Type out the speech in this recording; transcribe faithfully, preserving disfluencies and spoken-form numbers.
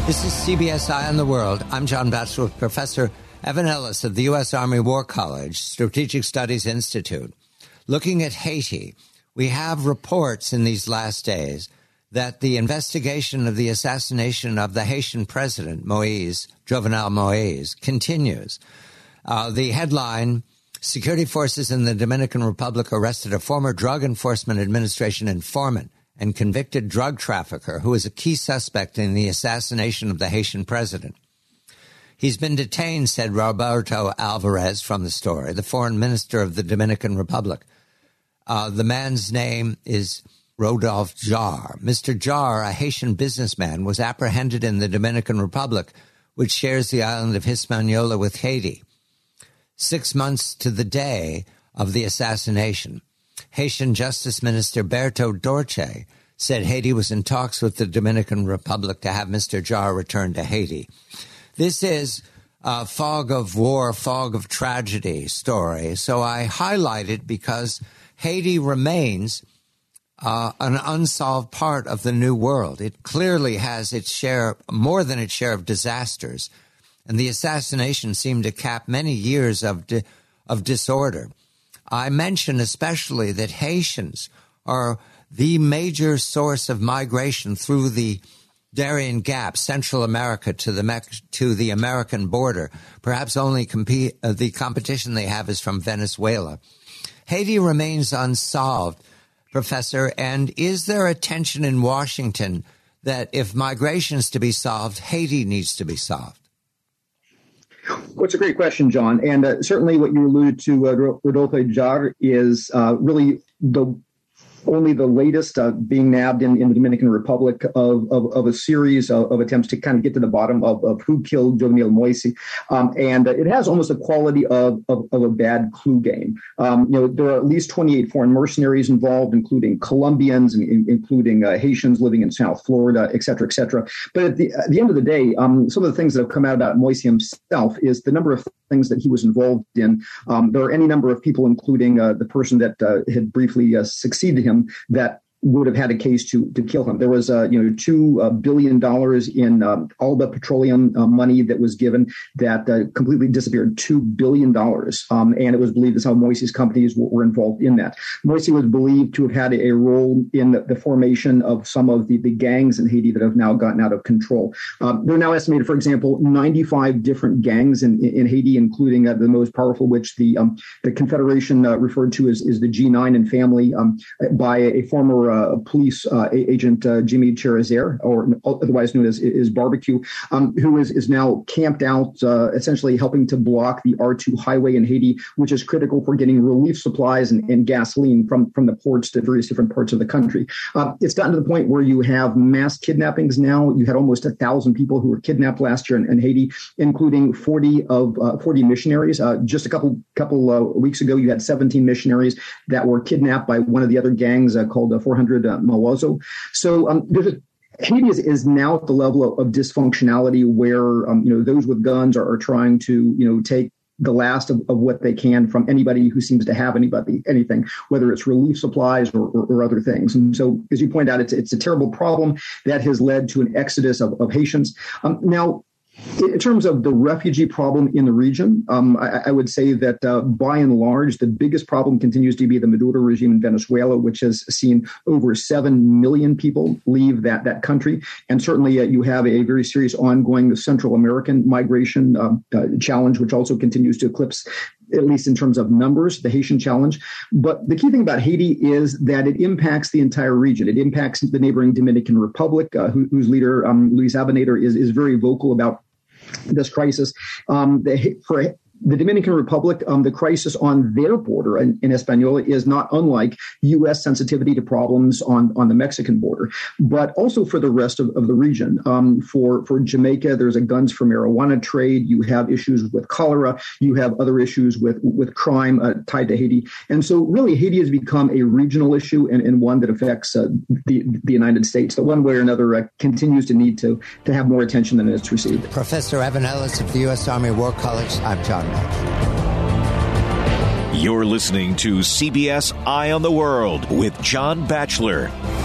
This is C B S Eye on the World. I'm John Batchelor with Professor Evan Ellis of the U S Army War College Strategic Studies Institute. Looking at Haiti, we have reports in these last days that the investigation of the assassination of the Haitian president, Moise, Jovenel Moise, continues. Uh, the headline, security forces in the Dominican Republic arrested a former Drug Enforcement Administration informant and convicted drug trafficker who is a key suspect in the assassination of the Haitian president. He's been detained, said Roberto Alvarez from the story, the foreign minister of the Dominican Republic. Uh, the man's name is Rodolphe Jarre. Mister Jarre, a Haitian businessman, was apprehended in the Dominican Republic, which shares the island of Hispaniola with Haiti, six months to the day of the assassination. Haitian Justice Minister Berto Dorche said Haiti was in talks with the Dominican Republic to have Mister Jarre return to Haiti. This is a fog of war, fog of tragedy story. So I highlight it because Haiti remains uh, an unsolved part of the new world. It clearly has its share, more than its share of disasters. And the assassination seemed to cap many years of di- of disorder. I mention especially that Haitians are the major source of migration through the Darien Gap, Central America to the Me- to the American border. Perhaps only compete, uh, the competition they have is from Venezuela. Haiti remains unsolved, Professor, and is there a tension in Washington that if migration is to be solved, Haiti needs to be solved? Well, it's a great question, John. And uh, certainly what you alluded to, uh, Rodolphe Jarre, is uh, really the only the latest uh, being nabbed in, in the Dominican Republic of, of, of a series of, of attempts to kind of get to the bottom of, of who killed Jovenel Moise. Um, and uh, it has almost a quality of, of, of a bad clue game. Um, you know, there are at least twenty-eight foreign mercenaries involved, including Colombians, and in, including uh, Haitians living in South Florida, et cetera, et cetera. But at the, at the end of the day, um, some of the things that have come out about Moise himself is the number of things that he was involved in. Um, there are any number of people, including uh, the person that uh, had briefly uh, succeeded him, that would have had a case to to kill him. There was, uh, you know, two uh, billion dollars in um, Alba Petroleum uh, money that was given that uh, completely disappeared. Two billion dollars, um, and it was believed that some of Moise's companies were, were involved in that. Moise was believed to have had a role in the, the formation of some of the, the gangs in Haiti that have now gotten out of control. Um, they're now estimated, for example, ninety-five different gangs in, in Haiti, including uh, the most powerful, which the um, the Confederation uh, referred to as, as the G nine and family, um, by a, a former Uh, police uh, agent uh, Jimmy Cherizier, or otherwise known as, as Barbecue, um, who is, is now camped out, uh, essentially helping to block the R two highway in Haiti, which is critical for getting relief supplies and, and gasoline from, from the ports to various different parts of the country. Uh, it's gotten to the point where you have mass kidnappings now. You had almost a thousand people who were kidnapped last year in, in Haiti, including forty of uh, forty missionaries. Uh, just a couple couple uh, weeks ago, you had seventeen missionaries that were kidnapped by one of the other gangs uh, called uh, four hundred uh, Mawazo. So um, there's a Haiti is, is now at the level of, of dysfunctionality where, um, you know, those with guns are, are trying to, you know, take the last of, of what they can from anybody who seems to have anybody, anything, whether it's relief supplies or, or, or other things. And so, as you point out, it's, it's a terrible problem that has led to an exodus of, of Haitians. Um, now, in terms of the refugee problem in the region, um, I, I would say that uh, by and large, the biggest problem continues to be the Maduro regime in Venezuela, which has seen over seven million people leave that, that country. And certainly uh, you have a very serious ongoing Central American migration uh, uh, challenge, which also continues to eclipse, at least in terms of numbers, the Haitian challenge. But the key thing about Haiti is that it impacts the entire region. It impacts the neighboring Dominican Republic, uh, who, whose leader, um, Luis Abinader, is, is very vocal about this crisis. Um, the, for the Dominican Republic, um, the crisis on their border in, in Hispaniola is not unlike U S sensitivity to problems on, on the Mexican border, but also for the rest of, of the region. Um, for, for Jamaica, there's a guns for marijuana trade. You have issues with cholera. You have other issues with, with crime uh, tied to Haiti. And so really Haiti has become a regional issue and, and one that affects uh, the, the United States that one way or another uh, continues to need to, to have more attention than it's received. Professor Evan Ellis of the U S Army War College. I'm John. You're listening to C B S Eye on the World with John Batchelor.